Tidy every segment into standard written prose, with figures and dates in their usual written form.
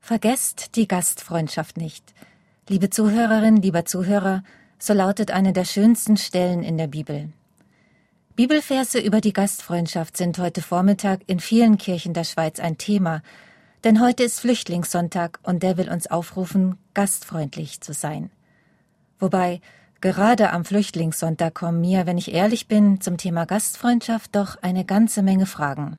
Vergesst die Gastfreundschaft nicht. Liebe Zuhörerin, lieber Zuhörer, so lautet eine der schönsten Stellen in der Bibel. Bibelverse über die Gastfreundschaft sind heute Vormittag in vielen Kirchen der Schweiz ein Thema, denn heute ist Flüchtlingssonntag und der will uns aufrufen, gastfreundlich zu sein. Wobei, gerade am Flüchtlingssonntag kommen mir, wenn ich ehrlich bin, zum Thema Gastfreundschaft doch eine ganze Menge Fragen.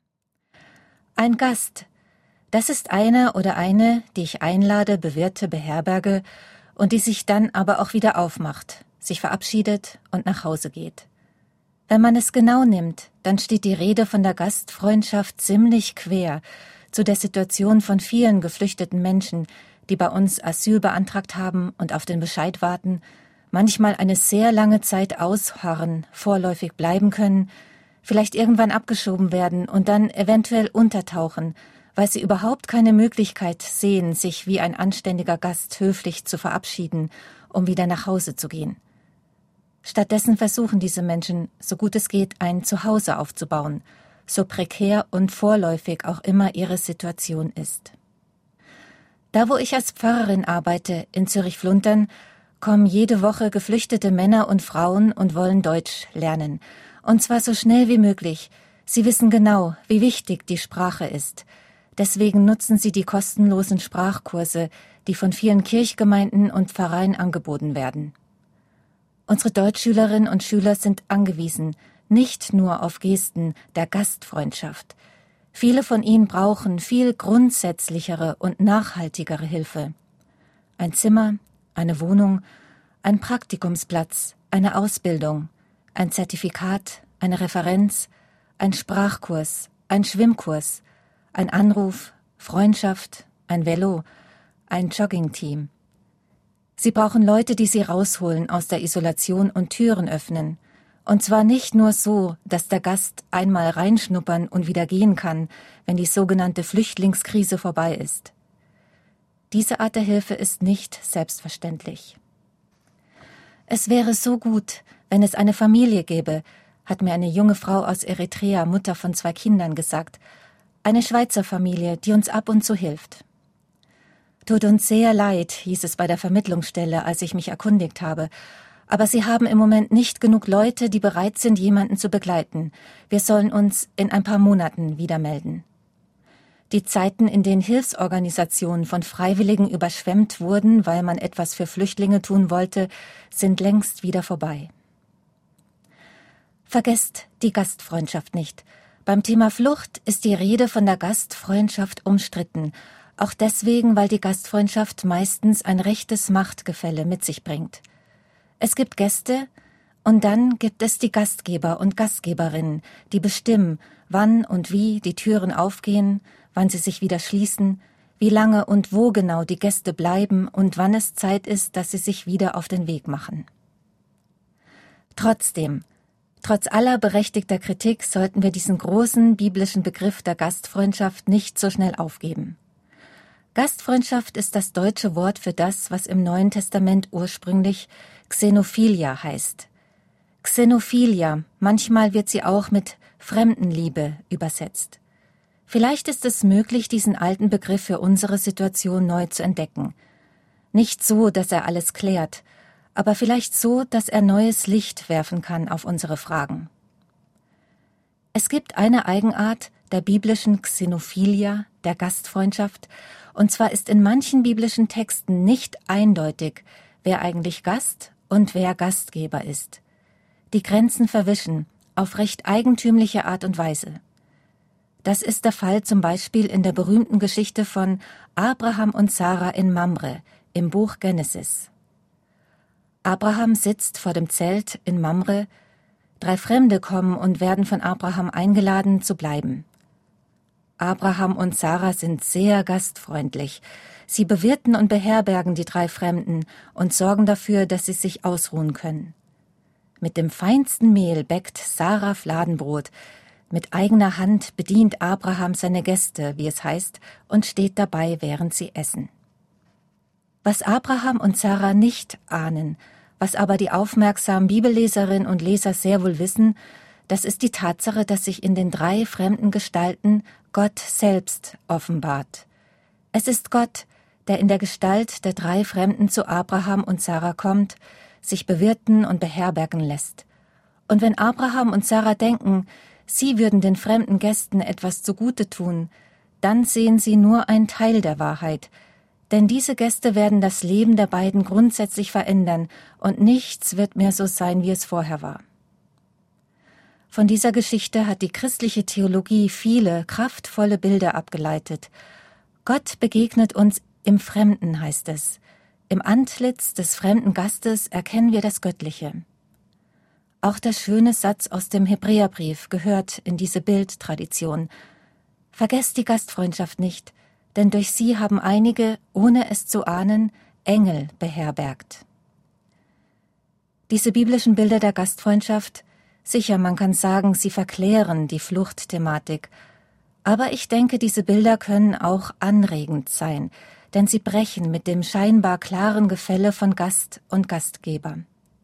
Ein Gast, das ist einer oder eine, die ich einlade, bewirte, beherberge und die sich dann aber auch wieder aufmacht, sich verabschiedet und nach Hause geht. Wenn man es genau nimmt, dann steht die Rede von der Gastfreundschaft ziemlich quer zu der Situation von vielen geflüchteten Menschen, die bei uns Asyl beantragt haben und auf den Bescheid warten, manchmal eine sehr lange Zeit ausharren, vorläufig bleiben können, vielleicht irgendwann abgeschoben werden und dann eventuell untertauchen, weil sie überhaupt keine Möglichkeit sehen, sich wie ein anständiger Gast höflich zu verabschieden, um wieder nach Hause zu gehen. Stattdessen versuchen diese Menschen, so gut es geht, ein Zuhause aufzubauen, so prekär und vorläufig auch immer ihre Situation ist. Da, wo ich als Pfarrerin arbeite, in Zürich-Fluntern, kommen jede Woche geflüchtete Männer und Frauen und wollen Deutsch lernen. Und zwar so schnell wie möglich. Sie wissen genau, wie wichtig die Sprache ist. Deswegen nutzen sie die kostenlosen Sprachkurse, die von vielen Kirchgemeinden und Pfarreien angeboten werden. Unsere Deutschschülerinnen und Schüler sind angewiesen, nicht nur auf Gesten der Gastfreundschaft. Viele von ihnen brauchen viel grundsätzlichere und nachhaltigere Hilfe. Ein Zimmer, eine Wohnung, ein Praktikumsplatz, eine Ausbildung, ein Zertifikat, eine Referenz, ein Sprachkurs, ein Schwimmkurs, ein Anruf, Freundschaft, ein Velo, ein Joggingteam. Sie brauchen Leute, die sie rausholen aus der Isolation und Türen öffnen. Und zwar nicht nur so, dass der Gast einmal reinschnuppern und wieder gehen kann, wenn die sogenannte Flüchtlingskrise vorbei ist. Diese Art der Hilfe ist nicht selbstverständlich. Es wäre so gut, wenn es eine Familie gäbe, hat mir eine junge Frau aus Eritrea, Mutter von 2 Kindern, gesagt. Eine Schweizer Familie, die uns ab und zu hilft. Tut uns sehr leid, hieß es bei der Vermittlungsstelle, als ich mich erkundigt habe. Aber sie haben im Moment nicht genug Leute, die bereit sind, jemanden zu begleiten. Wir sollen uns in ein paar Monaten wieder melden. Die Zeiten, in denen Hilfsorganisationen von Freiwilligen überschwemmt wurden, weil man etwas für Flüchtlinge tun wollte, sind längst wieder vorbei. Vergesst die Gastfreundschaft nicht. Beim Thema Flucht ist die Rede von der Gastfreundschaft umstritten, auch deswegen, weil die Gastfreundschaft meistens ein rechtes Machtgefälle mit sich bringt. Es gibt Gäste und dann gibt es die Gastgeber und Gastgeberinnen, die bestimmen, wann und wie die Türen aufgehen, wann sie sich wieder schließen, wie lange und wo genau die Gäste bleiben und wann es Zeit ist, dass sie sich wieder auf den Weg machen. Trotz aller berechtigter Kritik sollten wir diesen großen biblischen Begriff der Gastfreundschaft nicht so schnell aufgeben. Gastfreundschaft ist das deutsche Wort für das, was im Neuen Testament ursprünglich Xenophilia heißt. Xenophilia, manchmal wird sie auch mit Fremdenliebe übersetzt. Vielleicht ist es möglich, diesen alten Begriff für unsere Situation neu zu entdecken. Nicht so, dass er alles klärt, aber vielleicht so, dass er neues Licht werfen kann auf unsere Fragen. Es gibt eine Eigenart der biblischen Xenophilia, der Gastfreundschaft, und zwar ist in manchen biblischen Texten nicht eindeutig, wer eigentlich Gast und wer Gastgeber ist. Die Grenzen verwischen, auf recht eigentümliche Art und Weise. Das ist der Fall zum Beispiel in der berühmten Geschichte von Abraham und Sarah in Mamre im Buch Genesis. Abraham sitzt vor dem Zelt in Mamre, 3 Fremde kommen und werden von Abraham eingeladen zu bleiben. Abraham und Sarah sind sehr gastfreundlich. Sie bewirten und beherbergen die 3 Fremden und sorgen dafür, dass sie sich ausruhen können. Mit dem feinsten Mehl bäckt Sarah Fladenbrot. Mit eigener Hand bedient Abraham seine Gäste, wie es heißt, und steht dabei, während sie essen. Was Abraham und Sarah nicht ahnen, was aber die aufmerksamen Bibelleserinnen und Leser sehr wohl wissen, das ist die Tatsache, dass sich in den 3 fremden Gestalten Gott selbst offenbart. Es ist Gott, der in der Gestalt der 3 Fremden zu Abraham und Sarah kommt, sich bewirten und beherbergen lässt. Und wenn Abraham und Sarah denken, sie würden den fremden Gästen etwas zugute tun, dann sehen sie nur einen Teil der Wahrheit, denn diese Gäste werden das Leben der beiden grundsätzlich verändern und nichts wird mehr so sein, wie es vorher war. Von dieser Geschichte hat die christliche Theologie viele kraftvolle Bilder abgeleitet. Gott begegnet uns im Fremden, heißt es. Im Antlitz des fremden Gastes erkennen wir das Göttliche. Auch der schöne Satz aus dem Hebräerbrief gehört in diese Bildtradition. Vergesst die Gastfreundschaft nicht, denn durch sie haben einige, ohne es zu ahnen, Engel beherbergt. Diese biblischen Bilder der Gastfreundschaft, sicher, man kann sagen, sie verklären die Fluchtthematik. Aber ich denke, diese Bilder können auch anregend sein, denn sie brechen mit dem scheinbar klaren Gefälle von Gast und Gastgeber.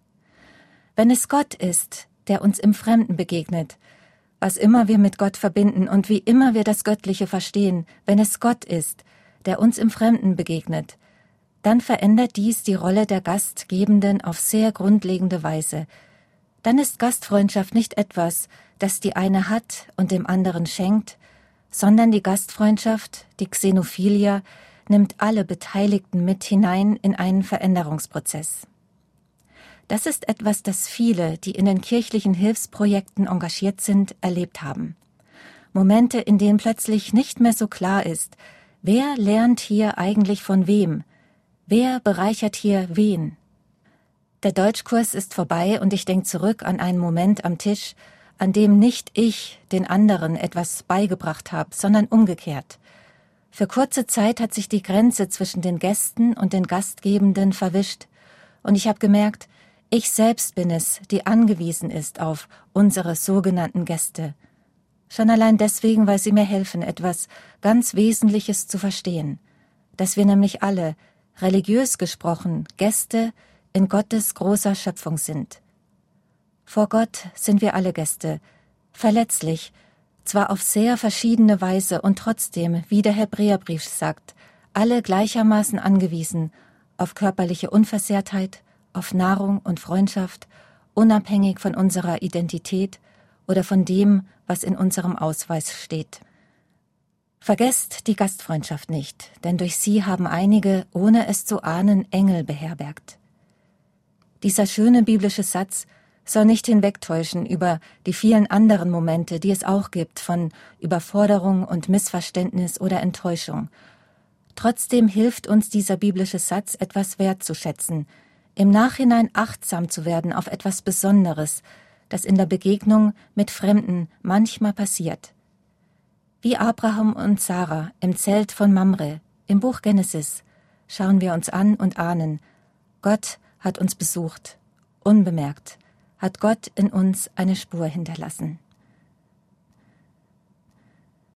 Wenn es Gott ist, der uns im Fremden begegnet, was immer wir mit Gott verbinden und wie immer wir das Göttliche verstehen, wenn es Gott ist, der uns im Fremden begegnet, dann verändert dies die Rolle der Gastgebenden auf sehr grundlegende Weise. Dann ist Gastfreundschaft nicht etwas, das die eine hat und dem anderen schenkt, sondern die Gastfreundschaft, die Xenophilia, nimmt alle Beteiligten mit hinein in einen Veränderungsprozess. Das ist etwas, das viele, die in den kirchlichen Hilfsprojekten engagiert sind, erlebt haben. Momente, in denen plötzlich nicht mehr so klar ist, wer lernt hier eigentlich von wem? Wer bereichert hier wen? Der Deutschkurs ist vorbei und ich denke zurück an einen Moment am Tisch, an dem nicht ich den anderen etwas beigebracht habe, sondern umgekehrt. Für kurze Zeit hat sich die Grenze zwischen den Gästen und den Gastgebenden verwischt und ich habe gemerkt, ich selbst bin es, die angewiesen ist auf unsere sogenannten Gäste. Schon allein deswegen, weil sie mir helfen, etwas ganz Wesentliches zu verstehen, dass wir nämlich alle, religiös gesprochen, Gäste in Gottes großer Schöpfung sind. Vor Gott sind wir alle Gäste, verletzlich, zwar auf sehr verschiedene Weise und trotzdem, wie der Hebräerbrief sagt, alle gleichermaßen angewiesen auf körperliche Unversehrtheit, auf Nahrung und Freundschaft, unabhängig von unserer Identität oder von dem, was in unserem Ausweis steht. Vergesst die Gastfreundschaft nicht, denn durch sie haben einige, ohne es zu ahnen, Engel beherbergt. Dieser schöne biblische Satz soll nicht hinwegtäuschen über die vielen anderen Momente, die es auch gibt, von Überforderung und Missverständnis oder Enttäuschung. Trotzdem hilft uns dieser biblische Satz, etwas wertzuschätzen, im Nachhinein achtsam zu werden auf etwas Besonderes, das in der Begegnung mit Fremden manchmal passiert. Wie Abraham und Sarah im Zelt von Mamre, im Buch Genesis, schauen wir uns an und ahnen, Gott hat uns besucht, unbemerkt, hat Gott in uns eine Spur hinterlassen.